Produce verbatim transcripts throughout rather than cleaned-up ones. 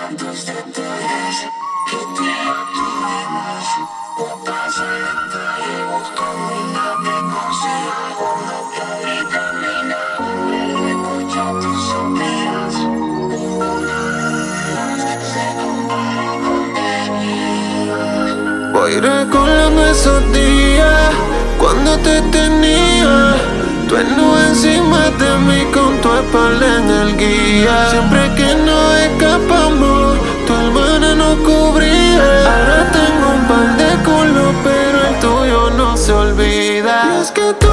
tantos detalles que tú y yo tuvimos. Me paso en la calle buscando y no te consigo. Cuando te vi caminando y escucho tus suspiros, ninguna de ellas se compara contigo. Voy recordando esos días cuando te tenía, tú en nube encima de mí con tu espalda en el guía. Siempre que nos escapamos, tu hermana nos cubría. Ahora tengo un par de culos, pero el tuyo no se olvida. Y es que tú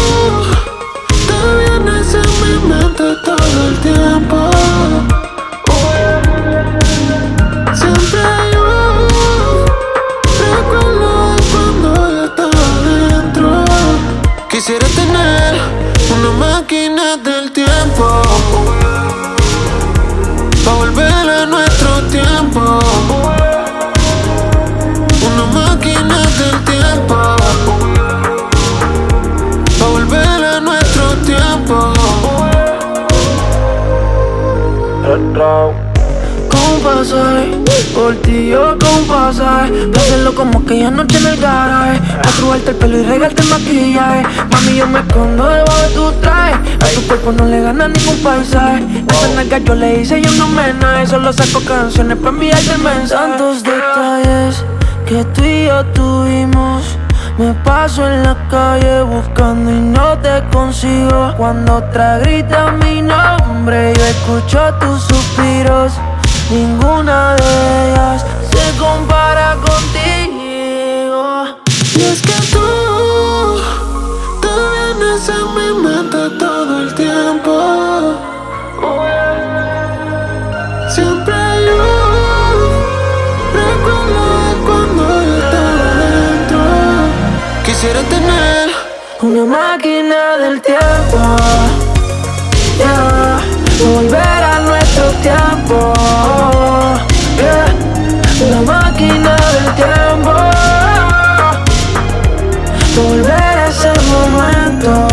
te vienes en mi mente todo el tiempo. Siempre yo recuerdo de cuando yo estaba adentro. Quisiera tener una máquina del tiempo pa' volver a nuestro tiempo. Una máquina del tiempo pa' volver a nuestro tiempo. Con pasaje, por ti yo con pasaje. Voy a hacerlo como aquella noche en el garaje. A crujarte el pelo y regarte el maquillaje. Mami, yo me escondo debajo de tu traje. A tu cuerpo no le gana ningún paisaje. Esa nalga yo le hice yo un homenaje. Solo saco canciones pa' enviarte el mensaje. Tantos detalles que tú y yo tuvimos. Me paso en la calle buscando y no te consigo. Cuando otra grita mi nombre, yo escucho tus suspiros. Ninguna de ellas se compara contigo. Y es que tú te vienes en mi mente todo el tiempo. Siempre yo recuerdo de cuando yo estaba dentro. Quisiera tener una máquina del tiempo, yeah. Volver a nuestro tiempo, yeah. Una máquina del tiempo, volver a ese momento,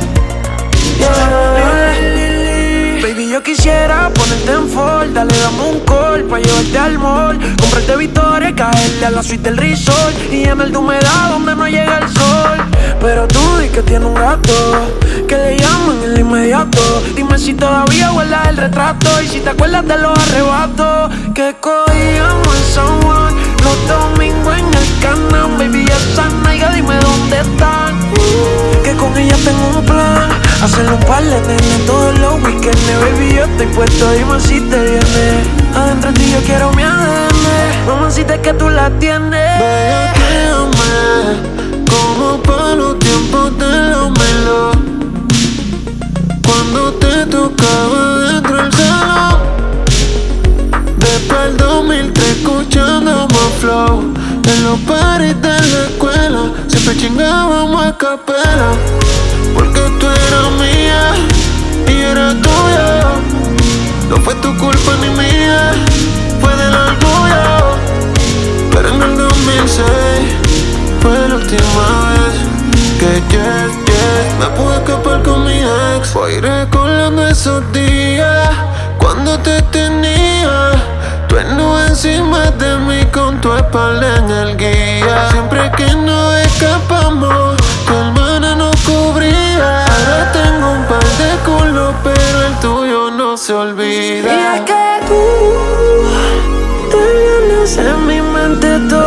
yeah. Baby, yo quisiera ponerte en fall. Dale, dame un call pa' llevarte al mall. Comprarte Victoria, caerle a la suite del resort y en el de humedad donde no llega el sol. Pero tú di que tiene un gato que le llaman en el inmediato. Dime si todavía guardas el retrato y si te acuerdas de los arrebatos que cogíamos en San Juan los domingos en el canal. Baby, esa nalga, dime dónde están. Que con ella tengo un plan, hacerle un par de nenes todos los weekends. Baby, yo estoy puesto, dime si te viene. Adentro de ti yo quiero mi A D N. Mamacita, es que tú la tienes. Bellaquéame como pa' los tiempos de los melos. Cuando te tocaba dentro del salón. Después del dos mil tres escuchando más flow. En los parties de la escuela siempre chingábamos a capela. Porque tú eras mía y era tuya. No fue tu culpa ni mía, fue del orgullo. Pero en el dos mil seis fue la última vez que yes, yes me pude escapar con mi ex. Voy recordando esos días cuando te tenía, tú en nube encima de mí con tu espalda en el guía. Siempre que nos escapamos, tu hermana nos cubría. Ahora tengo un par de culos, pero el tuyo no se olvida. Y es que tú te vienes en mi mente todo